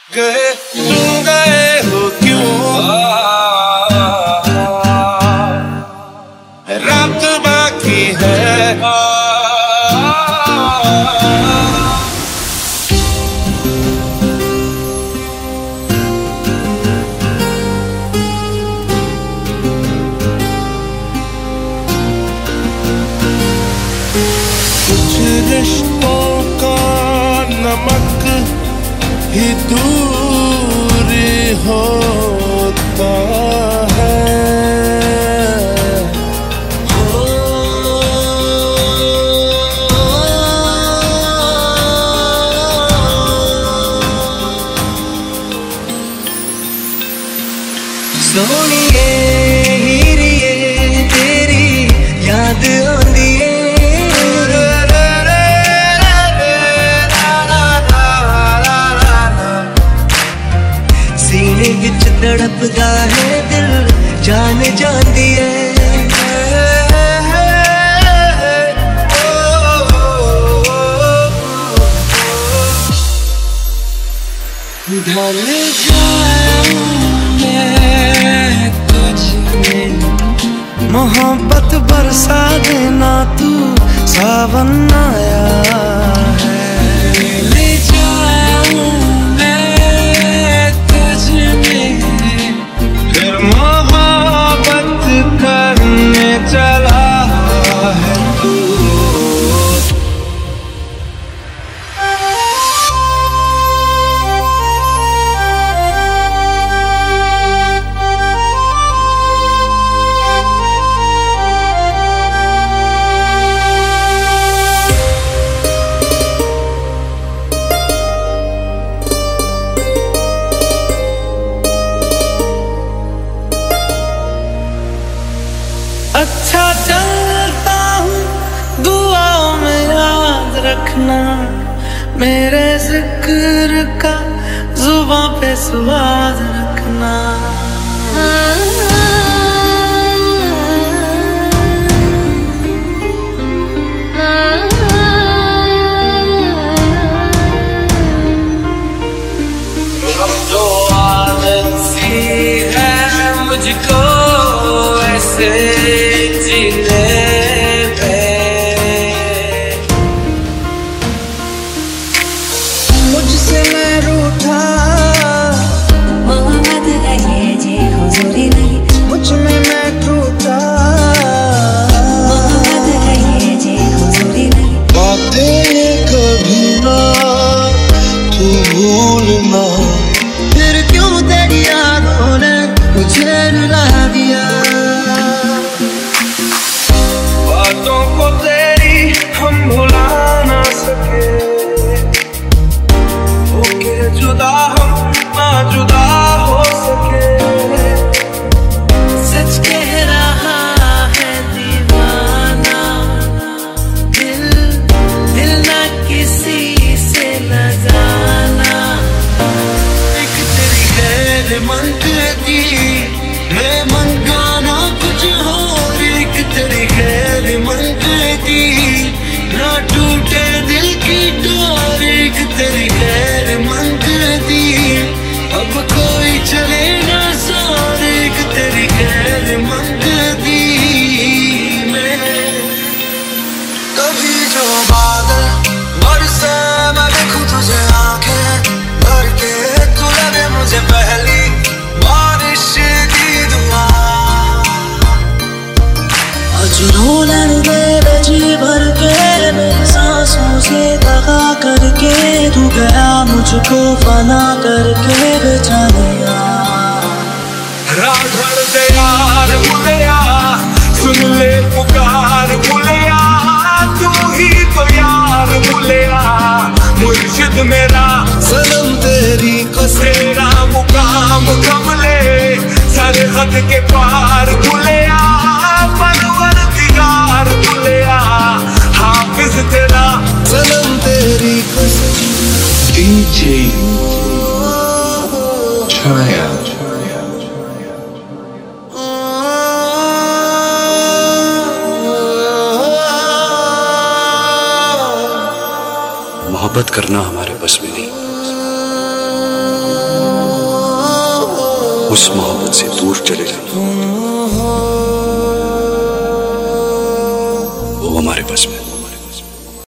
गए तुम गए हो क्यों, रात बाकी है। कुछ रिश्तों का नमक ही दूरी होता है। सोनिए हीरिए तेरी याद आंदी है, सीने विच तड़पदा है दिल जान जांदी है। ढल जाऊं मैं तुझ में, मोहब्बत बरसा देना तू सावन आया है। ले जाऊं मैं तुझ में, फिर मोहब्बत करने चला है तू। अच्छा चलता हूँ दुआओं में याद रखना, मेरे जिक्र का जुबां पे स्वाद रखना। जो आदत सी है मुझको ऐसे जीने पे, मुझसे मैं रूठा मोहब्बत है ये जी हुजूरी नहीं, मुझ में मैं टूटा मोहब्बत है ये जी हुजूरी नहीं। बातें कभी ना तू भूलना, फिर क्यों तेरी यादों ने मुझे रुला दिया। बातों को तेरी हम भुला ना सके, होके जुदा हम ना जुदा हो सके। सच कह रहा है दीवाना, दिल दिल ना किसी से न जाना। एक तेरी गैर मंगती मैं मंगाना कुछ और, एक तेरी गैर मंगती ना टूटे दिल की डोर, एक तेरी गैर मंगती अब कोई चले ना साथ, एक तेरी गैर मंगती मैं। कभी जो बादल बरसे मैं देखूं तुझे आंखें भर के, तू लगे मुझे पहली बारिश की दुआ। आज रोने दे जी भर के मेरी सांसों से दगा करके, तू गया मुझको फना करके बेचारिया। राधड़ दे यार बुलिया, सुन ले पुकार बुलिया, तू ही तो यार बुलिया, मुर्शिद मेरा सनम तेरी कसेरा मुकाम कमले, सरहद के पार बुलिया, परवरदिगार बुलिया, हाफिज तेरा सनम तेरी कसम। DJ Chaya मोहब्बत करना हमारे बस में नहीं। उस मोहब्बत से दूर चले जाना वो हमारे बस में